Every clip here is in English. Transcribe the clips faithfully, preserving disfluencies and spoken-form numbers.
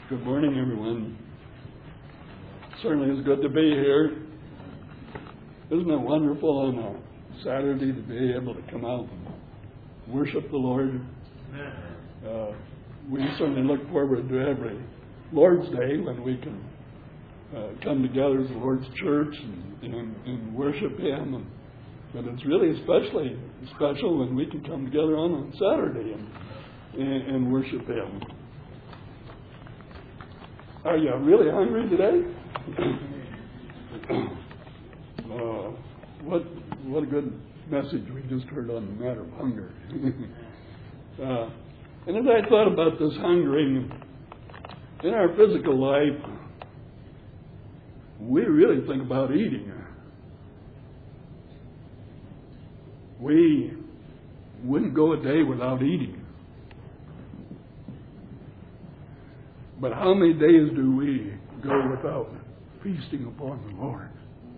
Good morning, everyone. Certainly it's good to be here. Isn't it wonderful on a Saturday to be able to come out and worship the Lord? Uh, we certainly look forward to every Lord's Day when we can uh, come together as the Lord's church and, and, and worship Him. And, but it's really especially special when we can come together on a Saturday and, and, and worship Him. Are you really hungry today? uh, what what a good message we just heard on the matter of hunger. uh, and as I thought about this hungering in our physical life, we really think about eating. We wouldn't go a day without eating. But how many days do we go without feasting upon the Lord?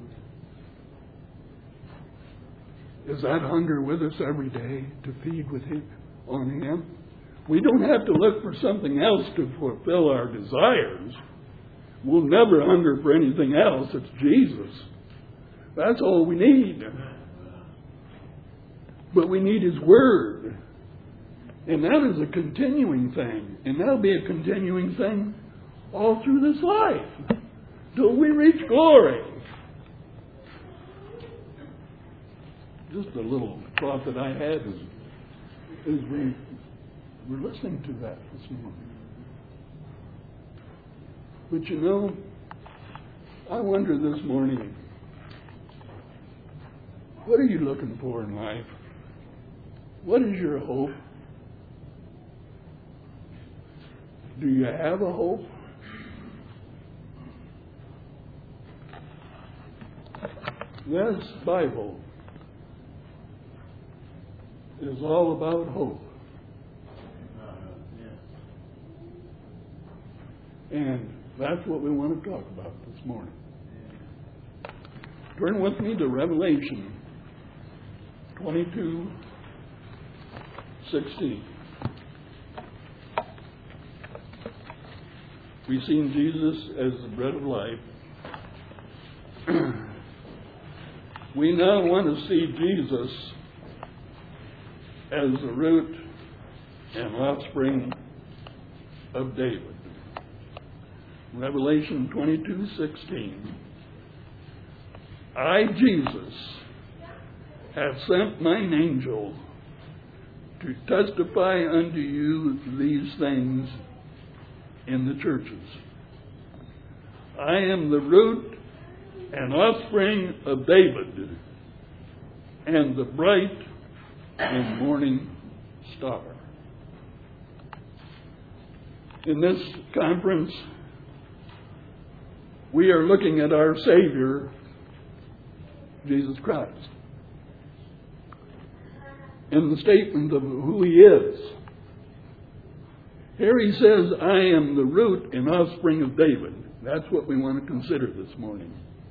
Is that hunger with us every day to feed with Him, on Him? We don't have to look for something else to fulfill our desires. We'll never hunger for anything else. It's Jesus. That's all we need. But we need His Word. And that is a continuing thing. And that'll be a continuing thing all through this life till we reach glory. Just a little thought that I had as, as we were listening to that this morning. But you know, I wonder this morning, what are you looking for in life? What is your hope? Do you have a hope? This Bible is all about hope. And that's what we want to talk about this morning. Turn with me to Revelation twenty-two sixteen. We've seen Jesus as the bread of life. We now want to see Jesus as the root and offspring of David. Revelation twenty-two sixteen. I, Jesus, have sent mine angel to testify unto you these things in the churches. I am the root and offspring of David and the bright and morning star. In this conference, we are looking at our Savior, Jesus Christ, in the statement of who He is. Here He says, I am the root and offspring of David. That's what we want to consider this morning.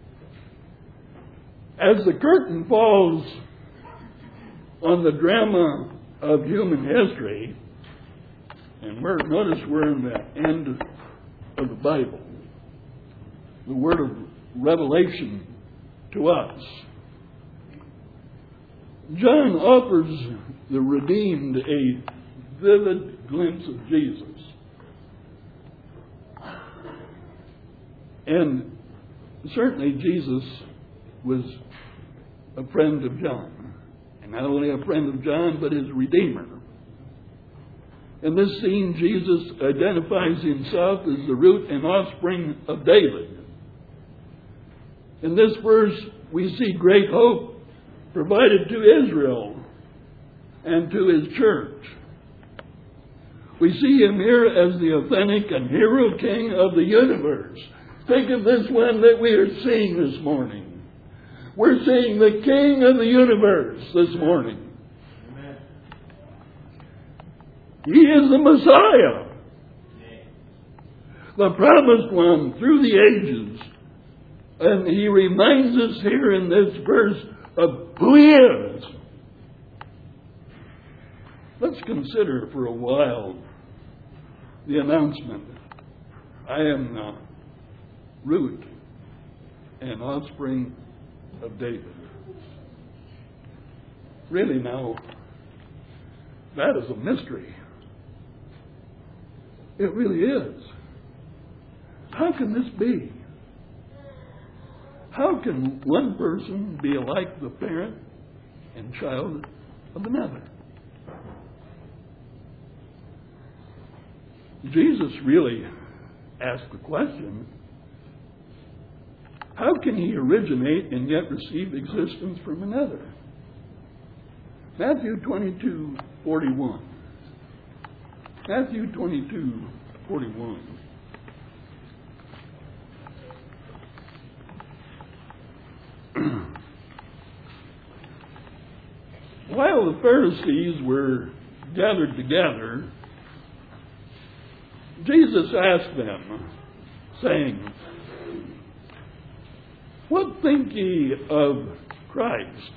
As the curtain falls on the drama of human history, and we're, notice we're in the end of the Bible, the word of revelation to us, John offers the redeemed a vivid glimpse of Jesus. And certainly Jesus was a friend of John. And not only a friend of John, but his Redeemer. In this scene, Jesus identifies Himself as the root and offspring of David. In this verse, we see great hope provided to Israel and to His church. We see Him here as the authentic and hero king of the universe. Think of this one that we are seeing this morning. We're seeing the King of the universe this morning. Amen. He is the Messiah, the promised one through the ages. And He reminds us here in this verse of who He is. Let's consider for a while the announcement I am the root and offspring of David. Really now, that is a mystery. It really is. How can this be? How can one person be like the parent and child of another? Jesus really asked the question, how can he originate and yet receive existence from another? Matthew twenty-two forty-one. Matthew twenty-two forty-one. While the Pharisees were gathered together, Jesus asked them, saying, what think ye of Christ?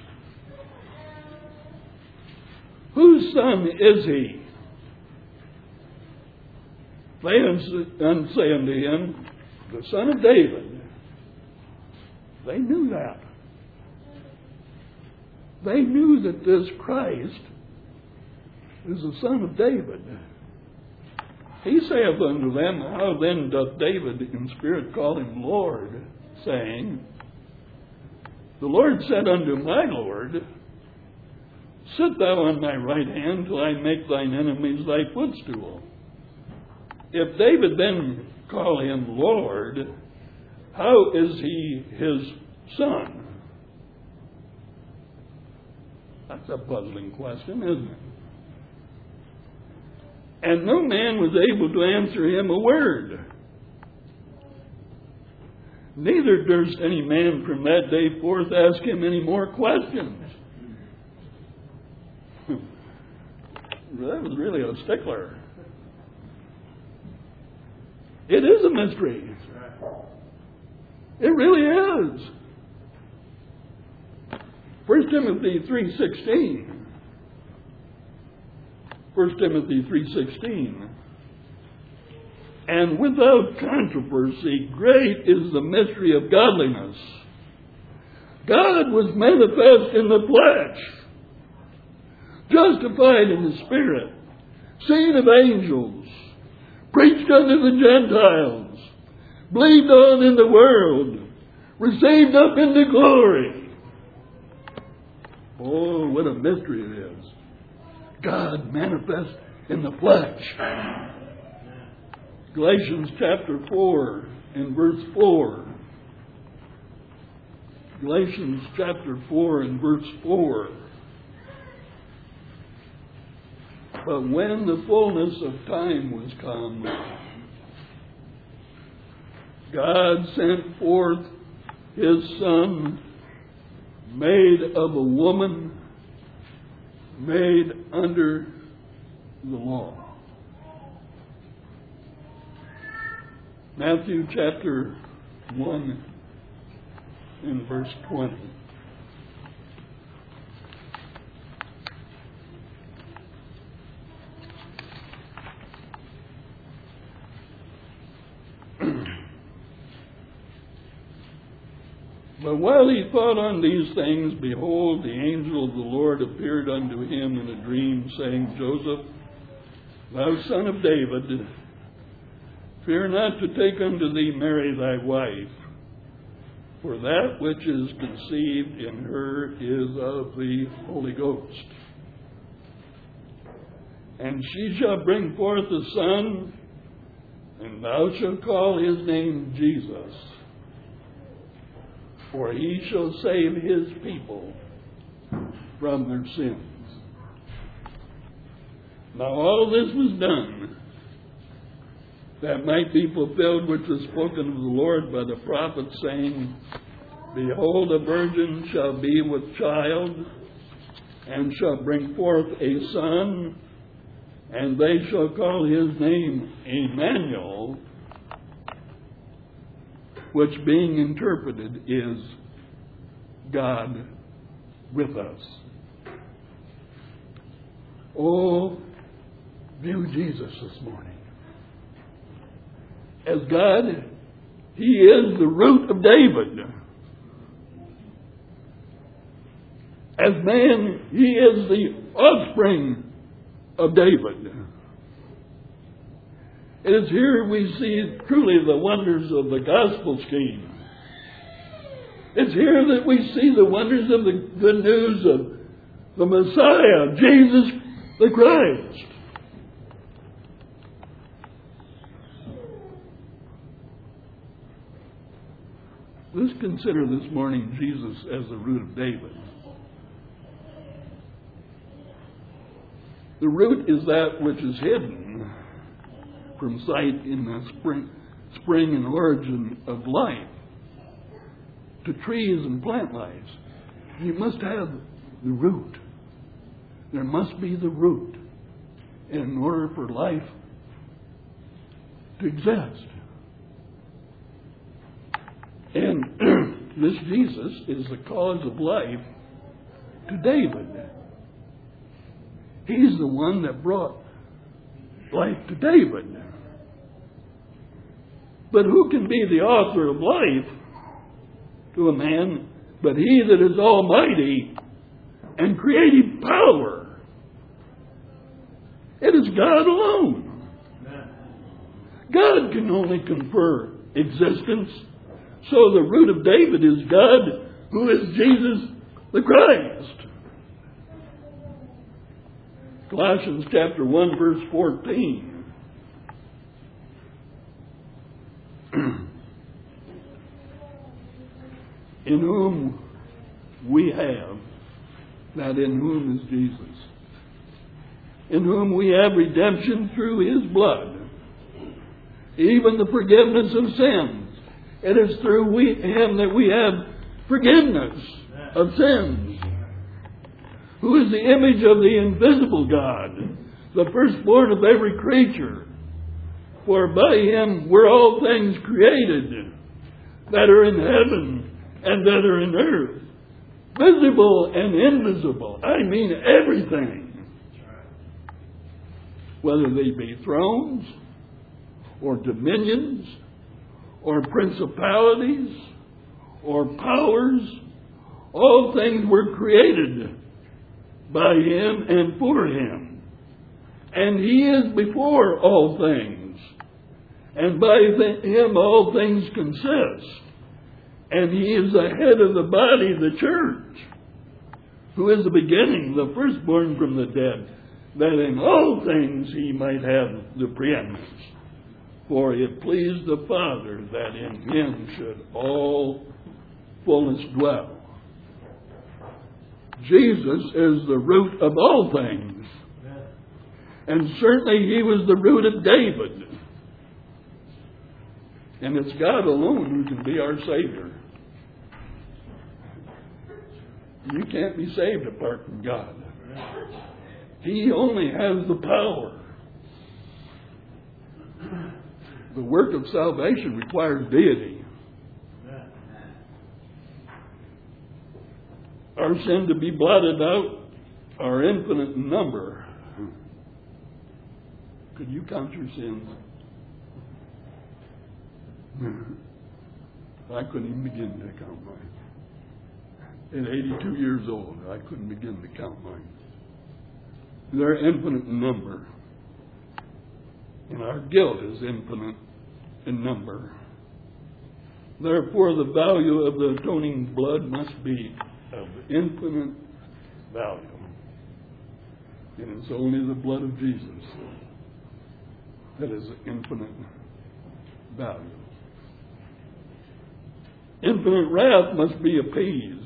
Whose son is he? They say unto him, the son of David. They knew that. They knew that this Christ is the son of David. He saith unto them, how then doth David in spirit call him Lord, saying, the Lord said unto my Lord, sit thou on my right hand till I make thine enemies thy footstool. If David then call him Lord, how is he his son? That's a puzzling question, isn't it? And no man was able to answer him a word. Neither durst any man from that day forth ask him any more questions. That was really a stickler. It is a mystery. It really is. First Timothy three sixteen. First Timothy three sixteen. And without controversy, great is the mystery of godliness. God was manifest in the flesh, justified in the Spirit, seen of angels, preached unto the Gentiles, believed on in the world, received up into glory. Oh, what a mystery it is. God manifest in the flesh. Galatians chapter four and verse four. Galatians chapter four and verse four. But when the fullness of time was come, God sent forth his Son, made of a woman, made under the law. Matthew chapter one and verse twenty. But while he thought on these things, behold, the angel of the Lord appeared unto him in a dream, saying, Joseph, thou son of David, fear not to take unto thee Mary thy wife, for that which is conceived in her is of the Holy Ghost. And she shall bring forth a son, and thou shalt call his name Jesus, for he shall save his people from their sins. Now all this was done that might be fulfilled which was spoken of the Lord by the prophet, saying, Behold, a virgin shall be with child, and shall bring forth a son, and they shall call his name Emmanuel, which being interpreted is God with us. Oh, view Jesus this morning. As God, He is the root of David. As man, He is the offspring of David. It is here we see truly the wonders of the gospel scheme. It's here that we see the wonders of the good news of the Messiah, Jesus the Christ. Let's consider this morning Jesus as the root of David. The root is that which is hidden from sight in the spring, spring and origin of life, to trees and plant lives. You must have the root. There must be the root in order for life to exist. And this Jesus is the cause of life to David. He's the one that brought life to David. But who can be the author of life to a man but He that is almighty and creative power? It is God alone. God can only confer existence. So the root of David is God, who is Jesus the Christ. Colossians chapter one, verse fourteen. In whom we have, that in whom is Jesus, in whom we have redemption through His blood, even the forgiveness of sins. It is through we, Him that we have forgiveness of sins, who is the image of the invisible God, the firstborn of every creature. For by Him were all things created, that are in heaven and that are in earth, visible and invisible. I mean everything. Whether they be thrones, or dominions, or principalities, or powers, all things were created by Him and for Him. And He is before all things, and by Him all things consist. And He is the head of the body, the church, who is the beginning, the firstborn from the dead, that in all things He might have the preeminence. For it pleased the Father that in Him should all fullness dwell. Jesus is the root of all things. And certainly He was the root of David. And it's God alone who can be our Savior. You can't be saved apart from God. He only has the power. The work of salvation requires deity. Our sin to be blotted out, our infinite number. Could you count your sins? I couldn't even begin to count mine. At eighty-two years old, I couldn't begin to count mine. They're infinite in number. And our guilt is infinite in number. Therefore, the value of the atoning blood must be of infinite value. And it's only the blood of Jesus that is infinite value. Infinite wrath must be appeased.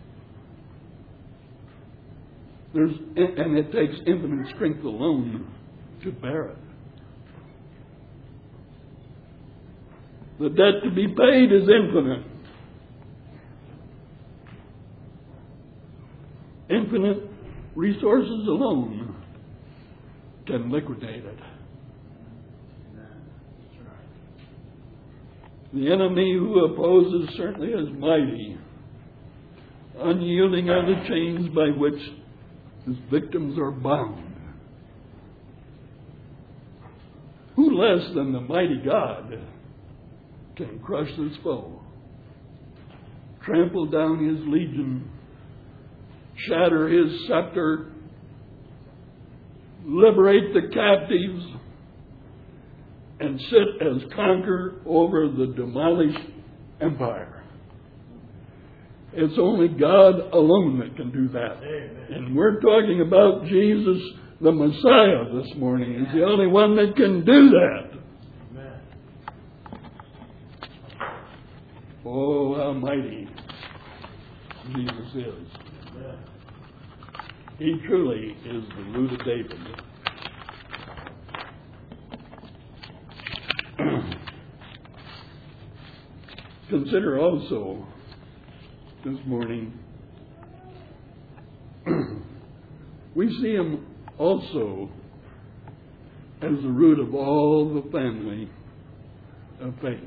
There's, and it takes infinite strength alone to bear it. The debt to be paid is infinite. Infinite resources alone can liquidate it. The enemy who opposes certainly is mighty. Unyielding are the chains by which his victims are bound. Who less than the mighty God can crush this foe, trample down his legion, shatter his scepter, liberate the captives, and sit as conqueror over the demolished empire. It's only God alone that can do that. Amen. And we're talking about Jesus, the Messiah, this morning. He's the only one that can do that. Amen. Oh, how mighty Jesus is. Amen. He truly is the root of David. Consider also this morning, we see him also as the root of all the family of faith.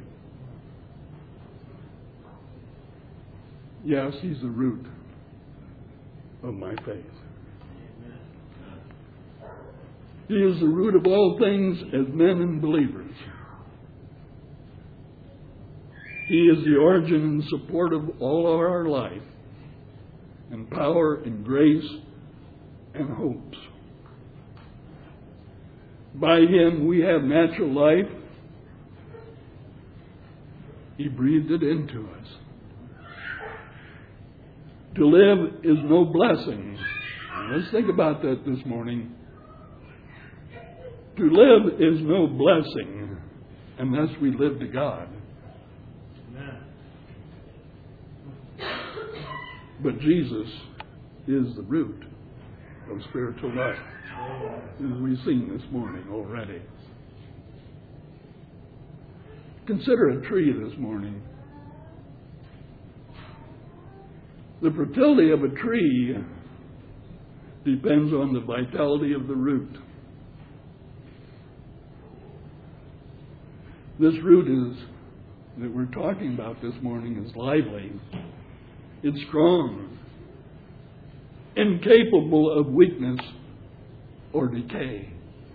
Yes, he's the root of my faith. He is the root of all things as men and believers. He is the origin and support of all of our life, and power and grace and hopes. By him we have natural life. He breathed it into us. To live is no blessing. Let's think about that this morning. To live is no blessing unless we live to God. But Jesus is the root of spiritual life, as we've seen this morning already. Consider a tree this morning. The fertility of a tree depends on the vitality of the root. This root is that we're talking about this morning is lively. It's strong, incapable of weakness or decay.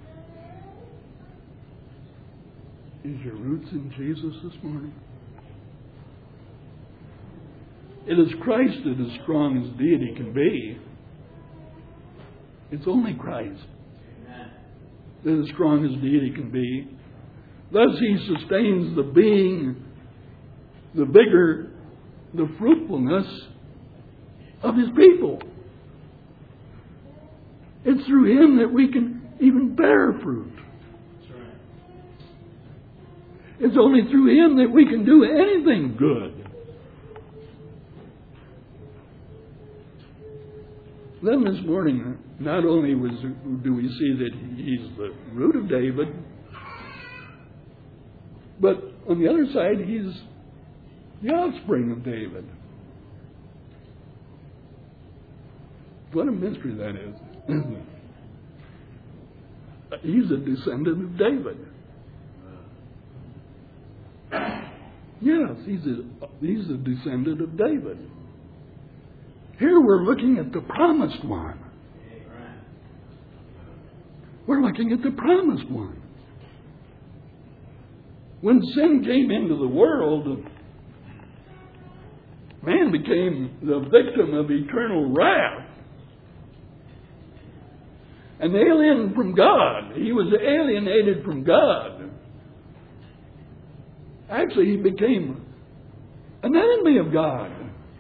Is your roots in Jesus this morning? It is Christ that is strong as deity can be. It's only Christ that is strong as deity can be. Thus he sustains the being, the vigor, the fruitfulness of his people. It's through him that we can even bear fruit. That's right. It's only through him that we can do anything good. Then this morning, not only was, do we see that he's the root of David, but on the other side, he's the offspring of David. What a mystery that is, isn't it? He's a descendant of David. Yes, he's a, he's a descendant of David. Here we're looking at the promised one. We're looking at the promised one. When sin came into the world, man became the victim of eternal wrath. An alien from God. He was alienated from God. Actually, he became an enemy of God.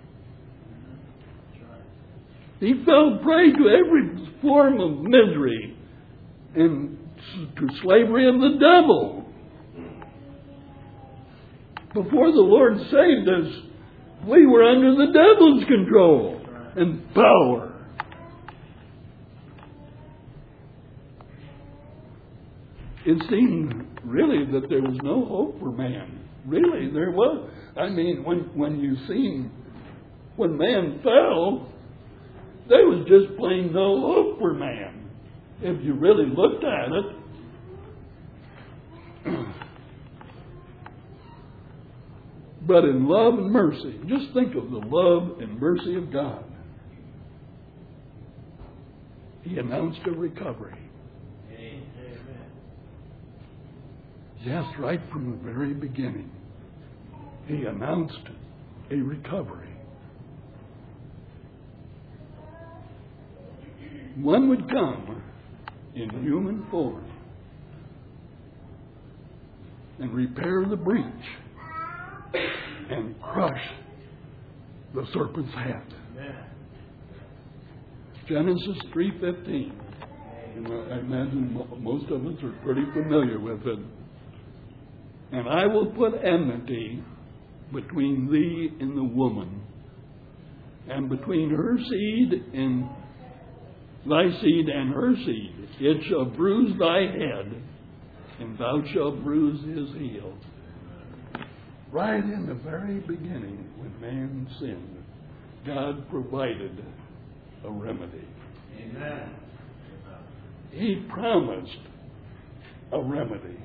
He fell prey to every form of misery and to slavery of the devil. Before the Lord saved us, we were under the devil's control and power. It seemed really that there was no hope for man. Really, there was. I mean, when, when you seen, when man fell, there was just plain no hope for man. If you really looked at it. But in love and mercy, just think of the love and mercy of God. He announced a recovery. Amen. Yes, right from the very beginning. He announced a recovery. One would come in human form and repair the breach and crush the serpent's head. Genesis three fifteen. And I imagine most of us are pretty familiar with it. And I will put enmity between thee and the woman, and between her seed and thy seed and her seed. It shall bruise thy head, and thou shalt bruise his heel. Right in the very beginning, when man sinned, God provided a remedy. Amen. He promised a remedy.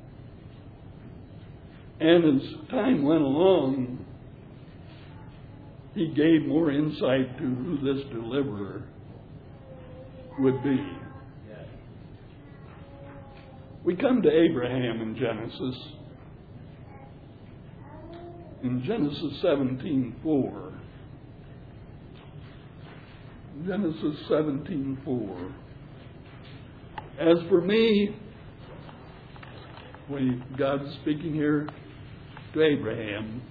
And as time went along, he gave more insight to who this deliverer would be. We come to Abraham in Genesis. In Genesis seventeen four. Genesis seventeen four. As for me, when God's speaking here to Abraham,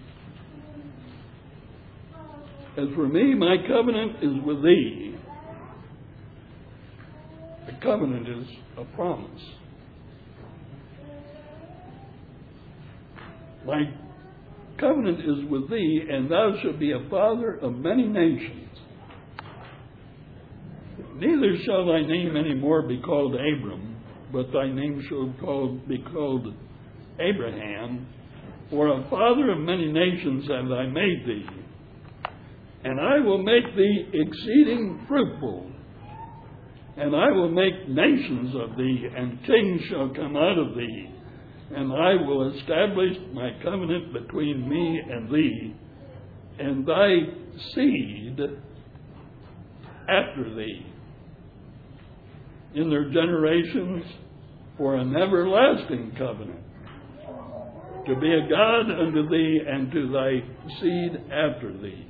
as for me, my covenant is with thee. A covenant is a promise. My covenant is with thee, and thou shalt be a father of many nations. Neither shall thy name any more be called Abram, but thy name shall called, be called Abraham, for a father of many nations have I made thee. And I will make thee exceeding fruitful, and I will make nations of thee, and kings shall come out of thee. And I will establish my covenant between me and thee, and thy seed after thee, in their generations, for an everlasting covenant, to be a God unto thee and to thy seed after thee.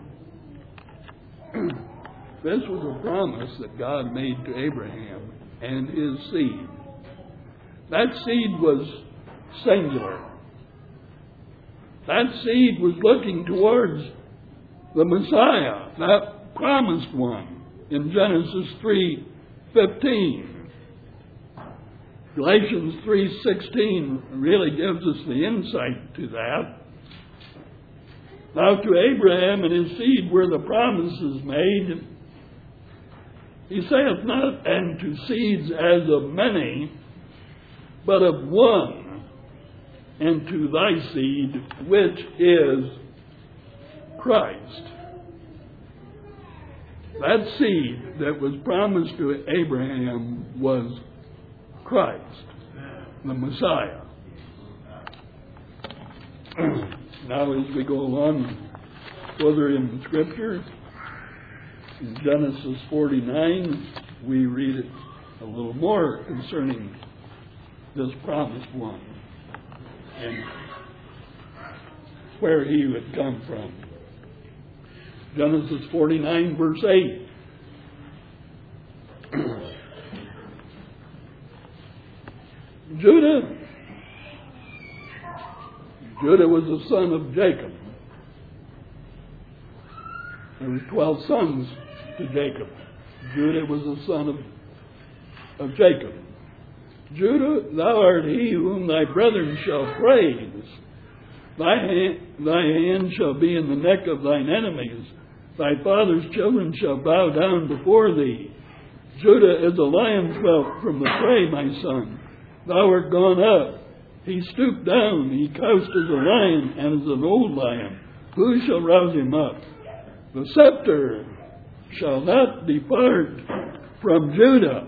This was a promise that God made to Abraham and his seed. That seed was singular. That seed was looking towards the Messiah, that promised one, in Genesis three fifteen. Galatians three sixteen really gives us the insight to that. Now to Abraham and his seed were the promises made. He saith not, and to seeds as of many, but of one, and to thy seed, which is Christ. That seed that was promised to Abraham was Christ, the Messiah. Now as we go along further in Scripture, in Genesis forty-nine, we read it a little more concerning this promised one and where he would come from. Genesis forty-nine, verse eight. Judah. Judah was the son of Jacob. There were twelve sons to Jacob. Judah was the son of, of Jacob. Judah, thou art he whom thy brethren shall praise. Thy hand, thy hand shall be in the neck of thine enemies. Thy father's children shall bow down before thee. Judah is a lion's whelp from the prey, my son. Thou art gone up. He stooped down. He couched as a lion and as an old lion. Who shall rouse him up? The scepter shall not depart from Judah,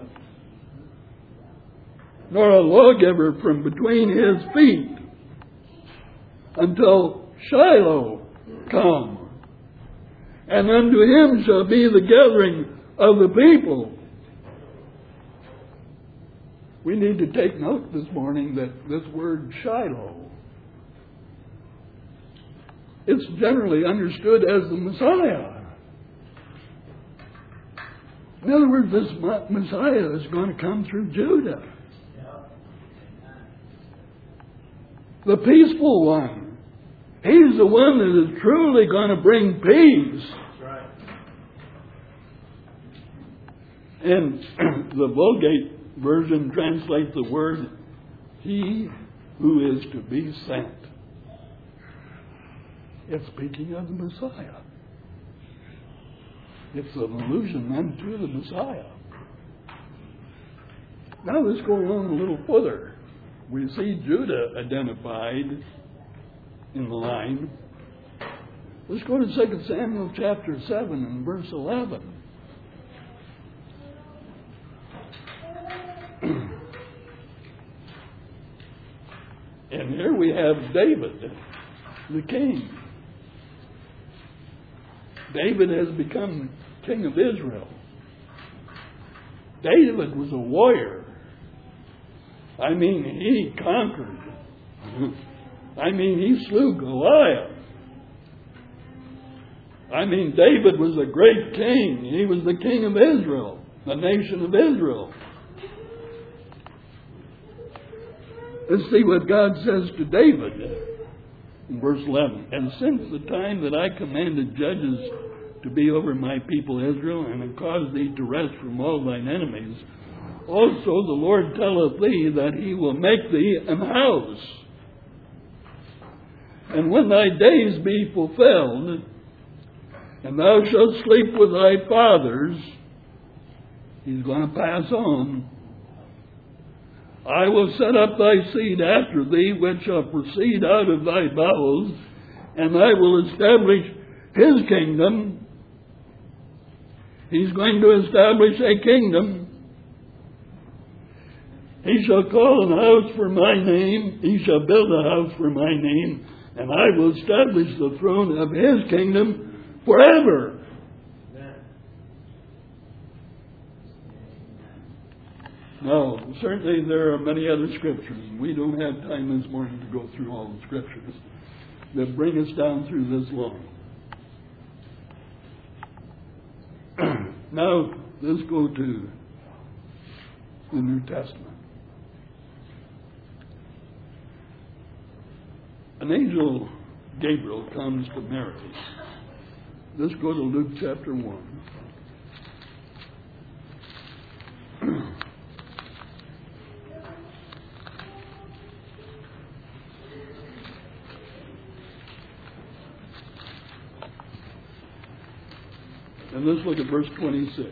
nor a lawgiver from between his feet, until Shiloh come. And unto him shall be the gathering of the people. We need to take note this morning that this word Shiloh it's generally understood as the Messiah. In other words, this Messiah is going to come through Judah. The peaceful one. He's the one that is truly going to bring peace. That's right. And the Vulgate version translates the word, he who is to be sent. It's speaking of the Messiah. It's an allusion unto the Messiah. Now let's go along a little further. We see Judah identified in the line. Let's go to Second Samuel chapter seven and verse eleven. And here we have David, the king. David has become king of Israel. David was a warrior. I mean, he conquered. I mean, he slew Goliath. I mean, David was a great king. He was the king of Israel, the nation of Israel. Let's see what God says to David in verse eleven. And since the time that I commanded judges to be over my people Israel, and have caused thee to rest from all thine enemies, also the Lord telleth thee that he will make thee an house. And when thy days be fulfilled, and thou shalt sleep with thy fathers, he's going to pass on, I will set up thy seed after thee, which shall proceed out of thy bowels, and I will establish his kingdom. He's going to establish a kingdom. He shall call an house for my name. He shall build a house for my name, and I will establish the throne of his kingdom forever. Now, certainly there are many other scriptures. We don't have time this morning to go through all the scriptures that bring us down through this long. Now, let's go to the New Testament. An angel, Gabriel, comes to Mary. Let's go to Luke chapter one. And let's look at verse twenty-six.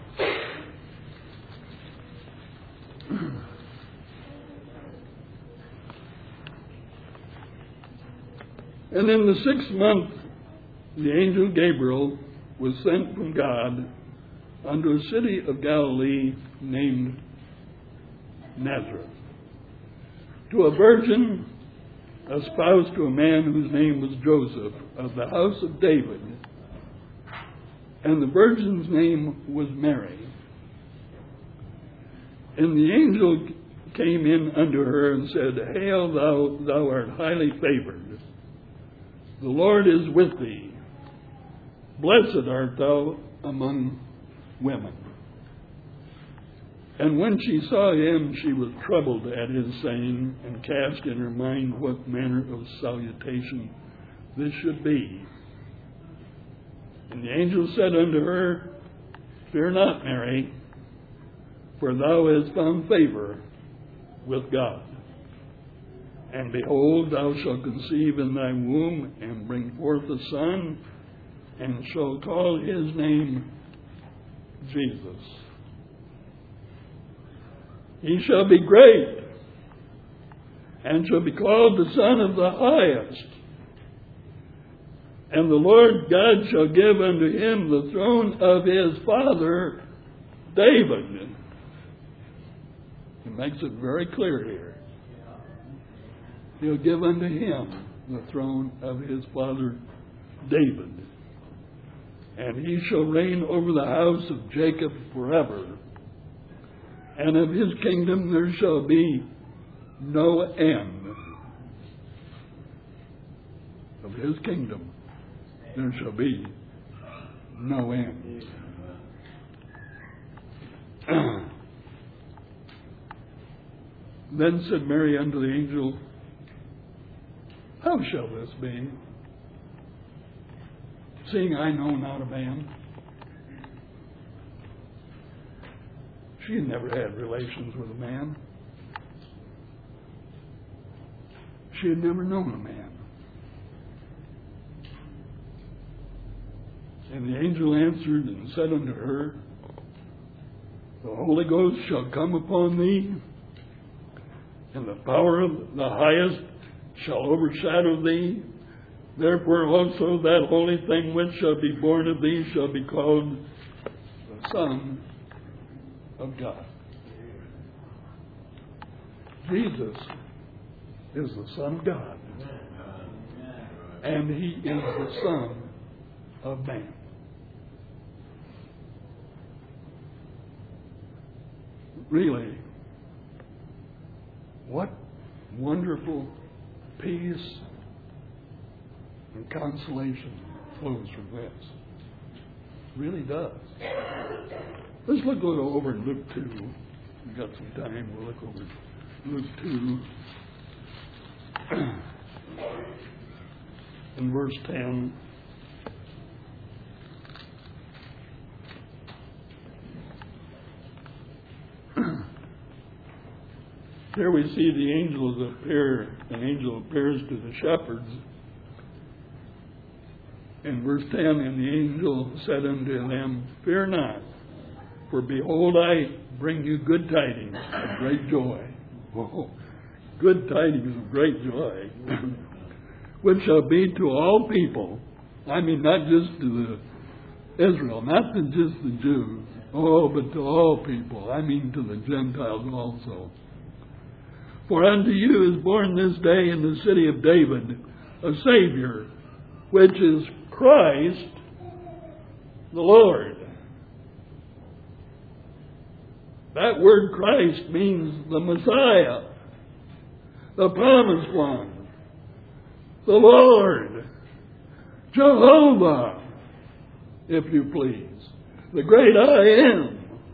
And in the sixth month, the angel Gabriel was sent from God unto a city of Galilee named Nazareth, to a virgin espoused to a man whose name was Joseph, of the house of David. And the virgin's name was Mary. And the angel came in unto her and said, Hail, thou, thou art highly favored. The Lord is with thee. Blessed art thou among women. And when she saw him, she was troubled at his saying, and cast in her mind what manner of salutation this should be. And the angel said unto her, Fear not, Mary, for thou hast found favor with God. And behold, thou shalt conceive in thy womb, and bring forth a son, and shall call his name Jesus. He shall be great, and shall be called the Son of the Highest. And the Lord God shall give unto him the throne of his father David. He makes it very clear here. He'll give unto him the throne of his father David. And he shall reign over the house of Jacob forever. And of his kingdom there shall be no end. of His kingdom, there shall be no end. Then said Mary unto the angel, How shall this be, seeing I know not a man? She had never had relations with a man. She had never known a man. And the angel answered and said unto her, The Holy Ghost shall come upon thee, and the power of the highest shall overshadow thee. Therefore also that holy thing which shall be born of thee shall be called the Son of God. Jesus is the Son of God. And He is the Son of Man. Really, what wonderful peace and consolation flows from this. It really does. Let's look a little over in Luke two. We've got some time. We'll look over Luke two. In verse ten. Here we see the angels appear. An angel appears to the shepherds. In verse ten, and the angel said unto them, Fear not, for behold, I bring you good tidings of great joy. Whoa. Good tidings of great joy, which shall be to all people. I mean, not just to the Israel, not to just the Jews. Oh, but to all people. I mean, to the Gentiles also. For unto you is born this day in the city of David a Savior, which is Christ the Lord. That word Christ means the Messiah, the promised one, the Lord, Jehovah, if you please, the great I am.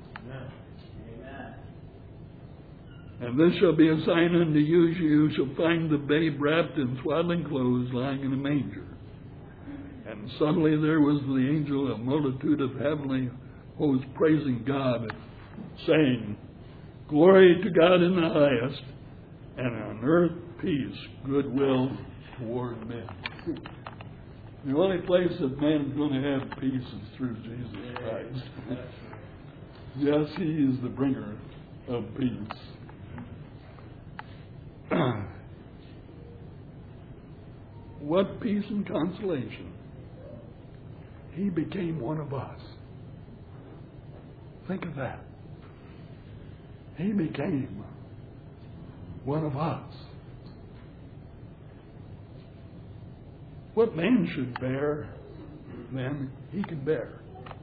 And this shall be a sign unto you, you shall find the babe wrapped in swaddling clothes, lying in a manger. And suddenly there was the angel, a multitude of heavenly hosts praising God, saying, Glory to God in the highest, and on earth peace, goodwill toward men. The only place that man is going to have peace is through Jesus Christ. Yes, He is the bringer of peace. What peace and consolation. He became one of us. Think of that. He became one of us. What man should bear, then, He can bear.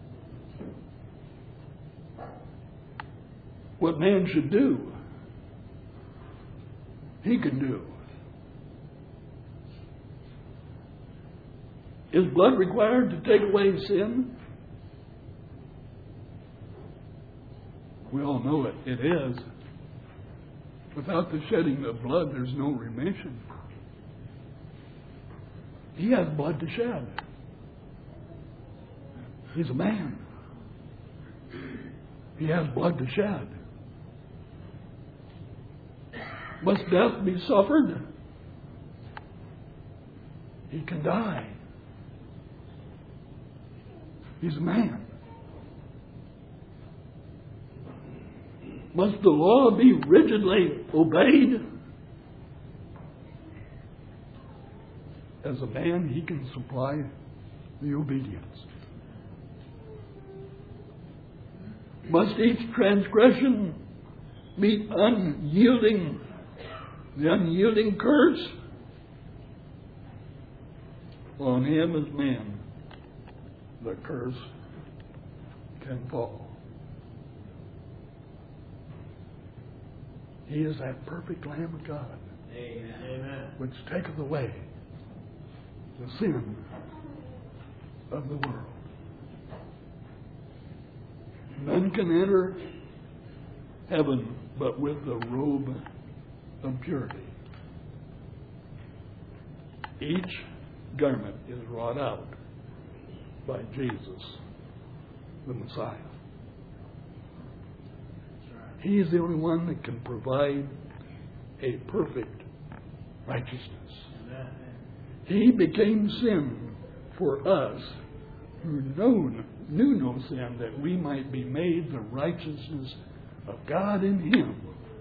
What man should do, He can do. Is blood required to take away sin? We all know it. It is. Without the shedding of blood, there's no remission. He has blood to shed. He's a man. He has blood to shed. Must death be suffered? He can die. He's a man. Must the law be rigidly obeyed? As a man, He can supply the obedience. Must each transgression meet unyielding, the unyielding curse? On him as man, the curse can fall. He is that perfect Lamb of God, Amen. which taketh away the sin of the world. None can enter heaven but with the robe of purity. Each garment is wrought out by Jesus, the Messiah. He is the only one that can provide a perfect righteousness. He became sin for us who know, knew no sin, that we might be made the righteousness of God in Him.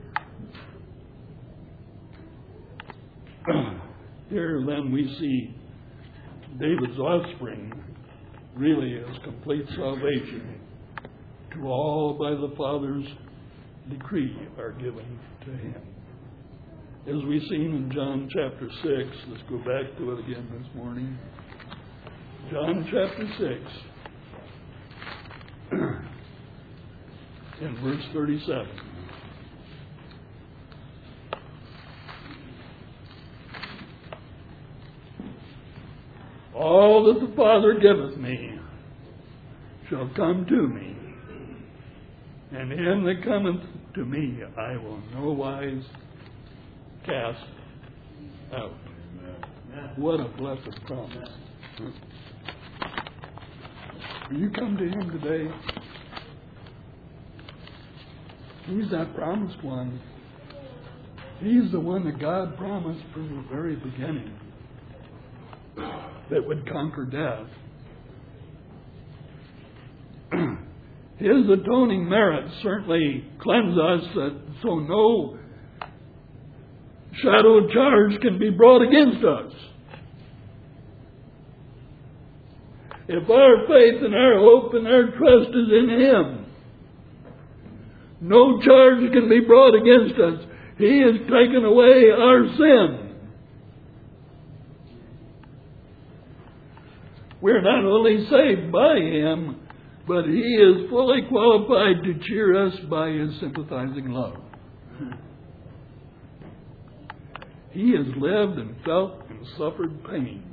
Here then we see David's offspring really is complete salvation to all by the Father's decree are given to Him. As we've seen in John chapter six, let's go back to it again this morning. John chapter six, in verse thirty-seven. All that the Father giveth me shall come to me, and him that cometh to me I will no wise cast out. What a blessed promise. Will you come to Him today? He's that promised one. He's the one that God promised from the very beginning that would conquer death. His atoning merits certainly cleanse us, that so no shadow of charge can be brought against us. If our faith and our hope and our trust is in Him, no charge can be brought against us. He has taken away our sin. We're not only saved by Him, but He is fully qualified to cheer us by His sympathizing love. He has lived and felt and suffered pain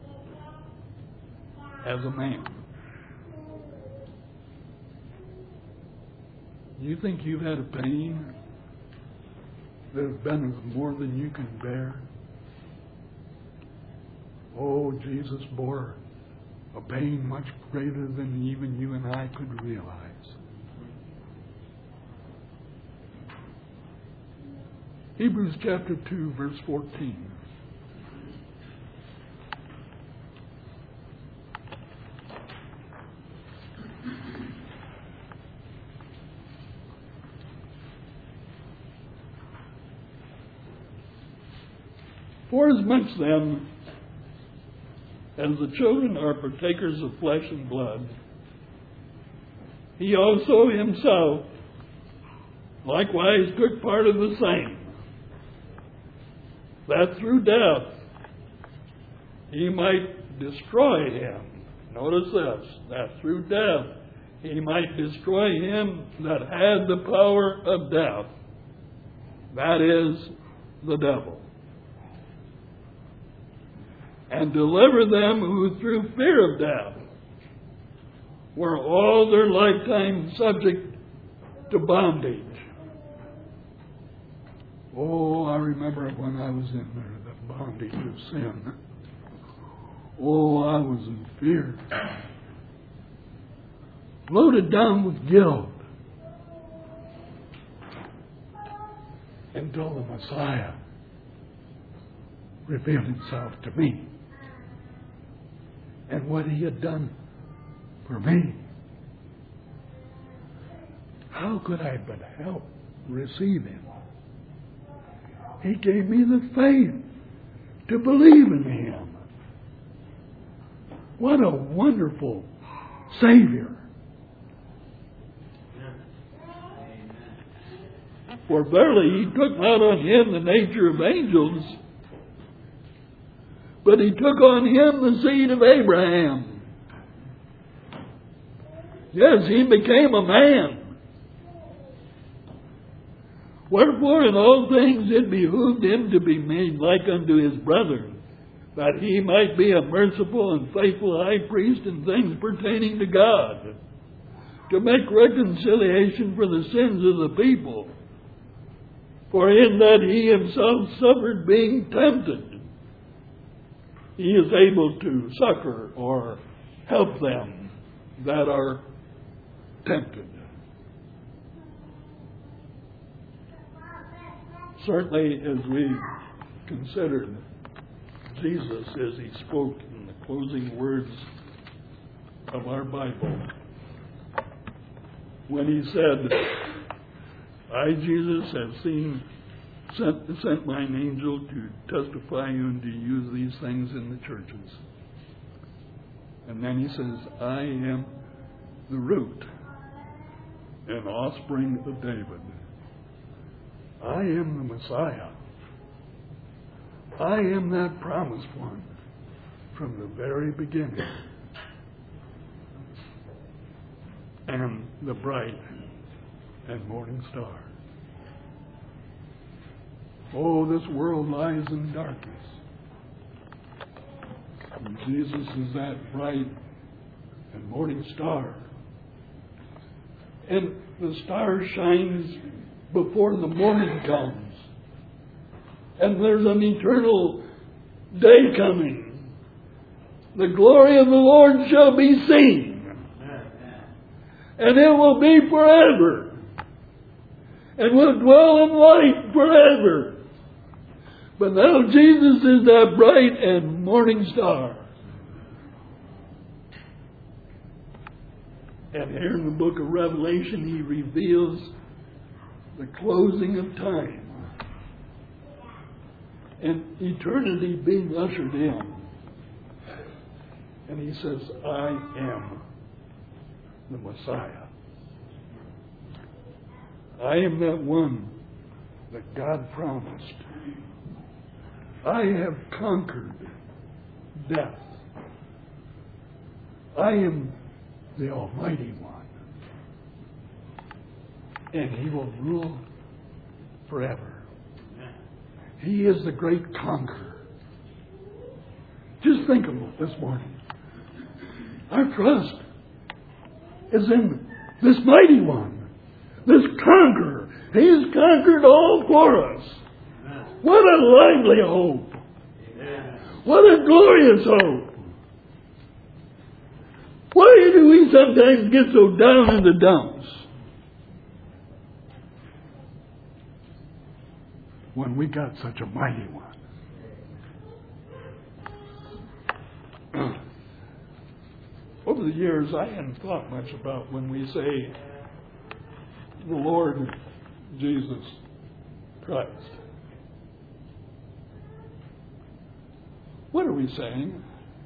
as a man. You think you've had a pain that has been more than you can bear? Oh, Jesus bore a pain much greater than even you and I could realize. Hebrews chapter two, verse fourteen. For as much then as the children are partakers of flesh and blood, He also Himself likewise took part of the same, that through death He might destroy him. Notice this, that through death He might destroy him that had the power of death, that is, the devil, and deliver them who through fear of death were all their lifetime subject to bondage. Oh, I remember when I was in there, the bondage of sin. Oh, I was in fear. Loaded down with guilt. Until the Messiah revealed Himself to me. And what He had done for me. How could I but help receive Him? He gave me the faith to believe in Him. What a wonderful Savior. For verily He took not on Him the nature of angels, but He took on Him the seed of Abraham. Yes, He became a man. Wherefore in all things it behooved Him to be made like unto His brethren, that he might be a merciful and faithful high priest in things pertaining to God, to make reconciliation for the sins of the people. For in that he himself suffered being tempted, he is able to succor or help them that are tempted. Certainly, as we considered Jesus as he spoke in the closing words of our Bible, when he said, I, Jesus, have seen, sent, sent mine angel to testify and to use these things in the churches. And then he says, I am the root and offspring of David. I am the Messiah. I am that promised one from the very beginning. And the bright and morning star. Oh, this world lies in darkness. And Jesus is that bright and morning star. And the star shines before the morning comes. And there's an eternal day coming. The glory of the Lord shall be seen. And it will be forever. And will dwell in light forever. But now Jesus is that bright and morning star. And here in the book of Revelation, he reveals the closing of time. And eternity being ushered in. And he says, I am the Messiah. I am that one that God promised. I have conquered death. I am the Almighty One. And he will rule forever. He is the great conqueror. Just think of it this morning. Our trust is in this mighty one, this conqueror. He has conquered all for us. What a lively hope. What a glorious hope. Why do we sometimes get so down in the dumps when we got such a mighty one? Over the years, I hadn't thought much about when we say the Lord Jesus Christ. What are we saying?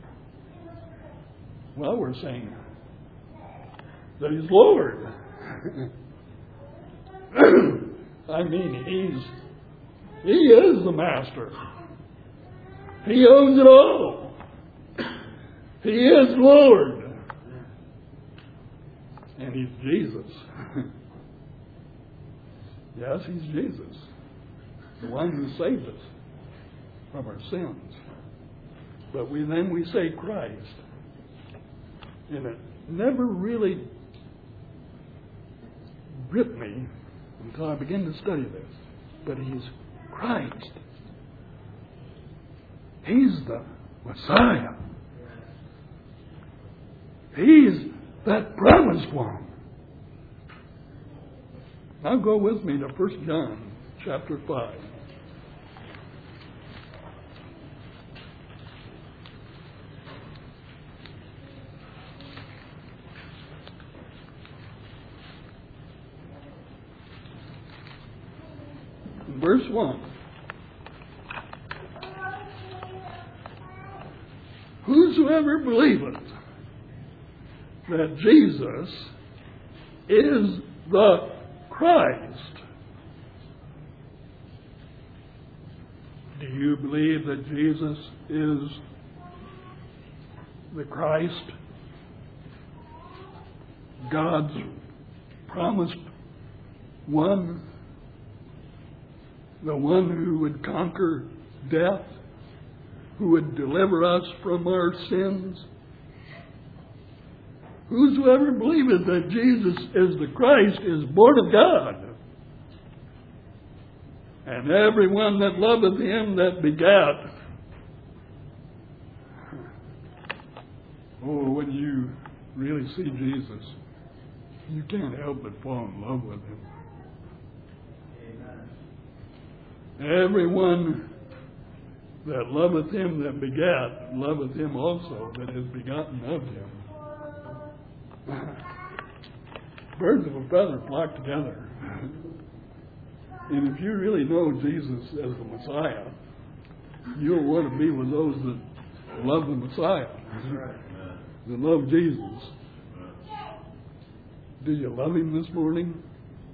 Well, we're saying that He's Lord. I mean, He's He is the Master. He owns it all. He is Lord. And He's Jesus. Yes, He's Jesus. The one who saved us from our sins. But we then we say Christ. And it never really gripped me until I began to study this. But He's Christ. He's the Messiah. He's that promised one. Now go with me to First John chapter five. Verse one. Whosoever believeth that Jesus is the Christ. Do you believe that Jesus is the Christ? God's promised one? The one who would conquer death? who would deliver us from our sins. Whosoever believeth that Jesus is the Christ is born of God. And everyone that loveth him that begat. Oh, when you really see Jesus, you can't help but fall in love with him. Amen. Everyone that loveth him that begat, loveth him also that is begotten of him. Birds of a feather flock together. And if you really know Jesus as the Messiah, you'll want to be with those that love the Messiah, that love Jesus. Do you love him this morning?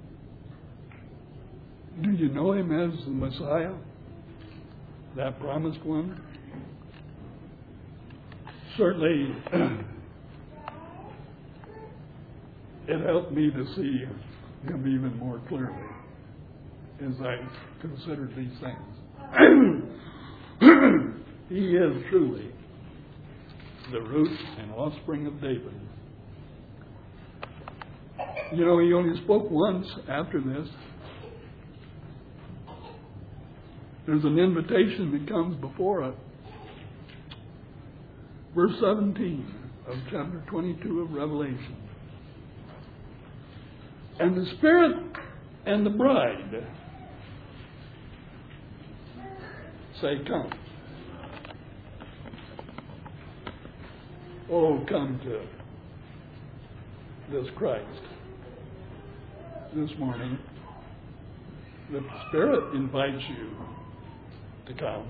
Do you know him as the Messiah, that promised one? Certainly, it helped me to see him even more clearly as I considered these things. He is truly the root and offspring of David. You know, he only spoke once after this. There's an invitation that comes before it. Verse seventeen of chapter twenty-two of Revelation. And the Spirit and the bride say, come. Oh, come to this Christ this morning. The Spirit invites you to come.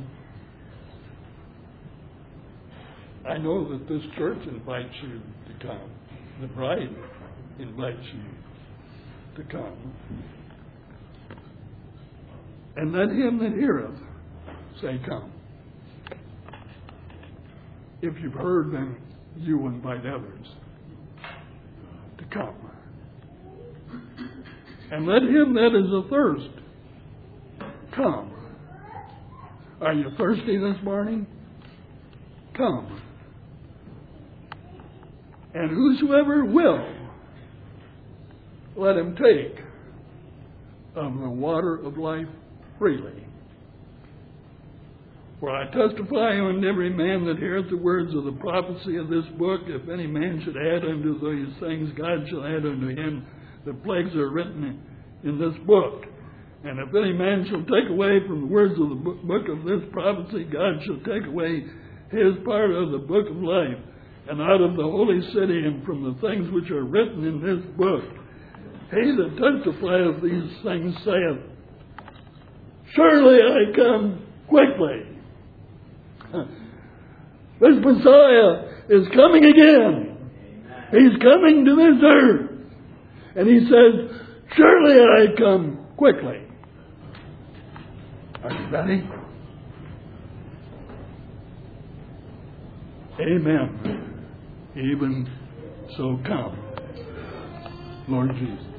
I know that this church invites you to come. The bride invites you to come. And let him that heareth say, come. If you've heard, then you invite others to come. And let him that is athirst come. Are you thirsty this morning? Come. And whosoever will, let him take of the water of life freely. For I testify unto every man that heareth the words of the prophecy of this book, if any man should add unto these things, God shall add unto him the plagues that are written in this book. And if any man shall take away from the words of the book of this prophecy, God shall take away his part of the book of life, and out of the holy city, and from the things which are written in this book. He that testifieth these things saith, surely I come quickly. This Messiah is coming again. He's coming to this earth. And he says, surely I come quickly. Are you ready? Amen. Even so come, Lord Jesus.